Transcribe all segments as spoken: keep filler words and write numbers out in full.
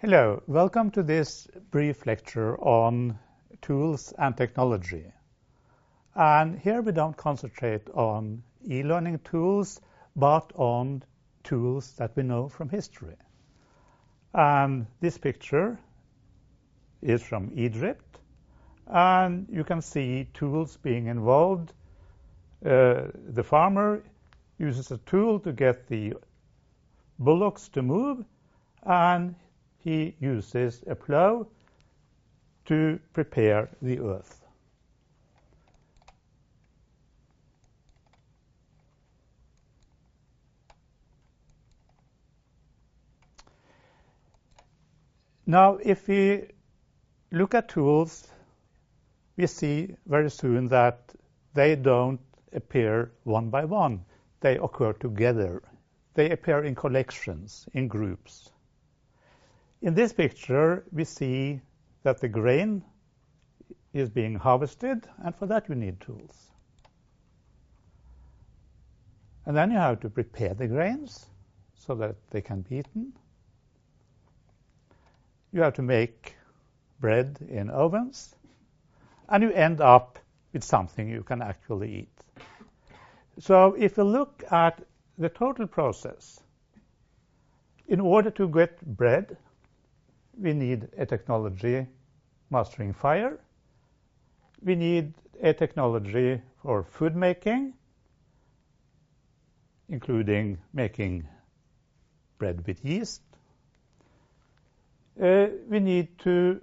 Hello, welcome to this brief lecture on tools and technology. And here we don't concentrate on e-learning tools, but on tools that we know from history. And this picture is from Egypt, and you can see tools being involved. Uh, the farmer uses a tool to get the bullocks to move, and he uses a plow to prepare the earth. Now, if we look at tools, we see very soon that they don't appear one by one. They occur together. They appear in collections, in groups. In this picture, we see that the grain is being harvested, and for that you need tools. And then you have to prepare the grains so that they can be eaten. You have to make bread in ovens, and you end up with something you can actually eat. So if you look at the total process, in order to get bread, we need a technology mastering fire. We need a technology for food making, including making bread with yeast. Uh, we need to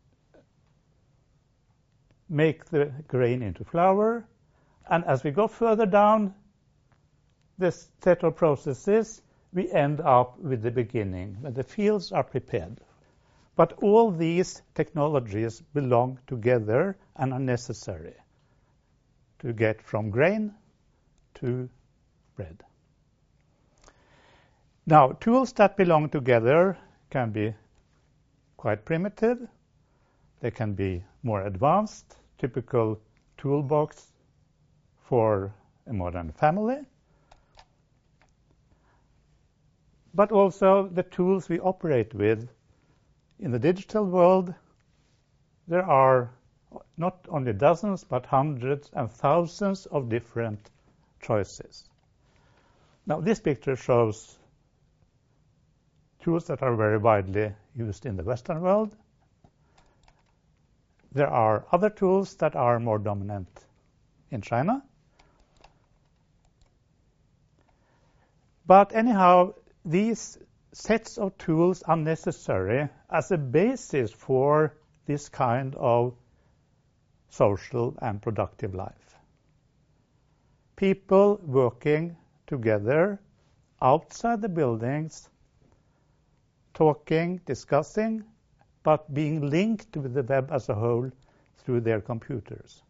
make the grain into flour. And as we go further down this set of processes, we end up with the beginning, when the fields are prepared. But all these technologies belong together and are necessary to get from grain to bread. Now, tools that belong together can be quite primitive. They can be more advanced, typical toolbox for a modern family. But also the tools we operate with. In the digital world, there are not only dozens, but hundreds and thousands of different choices. Now, this picture shows tools that are very widely used in the Western world. There are other tools that are more dominant in China. But anyhow, these sets of tools are necessary as a basis for this kind of social and productive life. People working together outside the buildings, talking, discussing, but being linked with the web as a whole through their computers.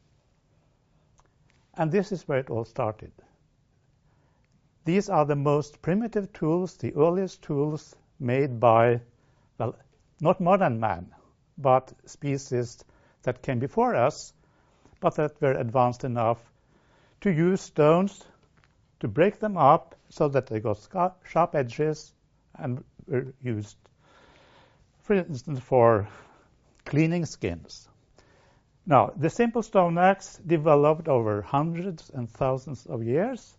And this is where it all started. These are the most primitive tools, the earliest tools made by, well, not modern man, but species that came before us, but that were advanced enough to use stones to break them up so that they got sharp edges and were used, for instance, for cleaning skins. Now, the simple stone axe developed over hundreds and thousands of years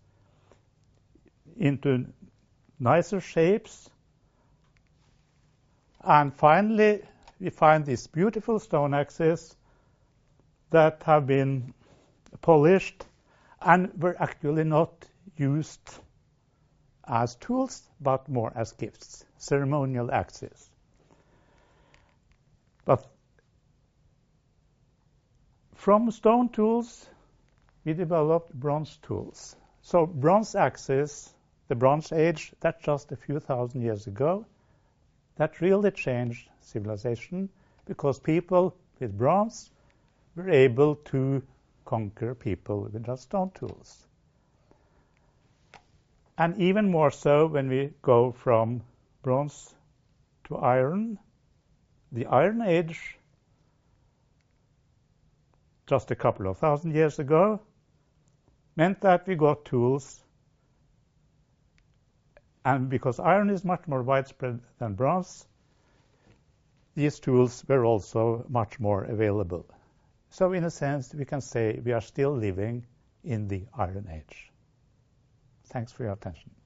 into nicer shapes. And finally, we find these beautiful stone axes that have been polished and were actually not used as tools, but more as gifts, ceremonial axes. But from stone tools, we developed bronze tools. So bronze axes, the Bronze Age, that's just a few thousand years ago. That really changed civilization because people with bronze were able to conquer people with just stone tools. And even more so when we go from bronze to iron. The Iron Age, just a couple of thousand years ago, meant that we got tools. And because iron is much more widespread than bronze, these tools were also much more available. So in a sense, we can say we are still living in the Iron Age. Thanks for your attention.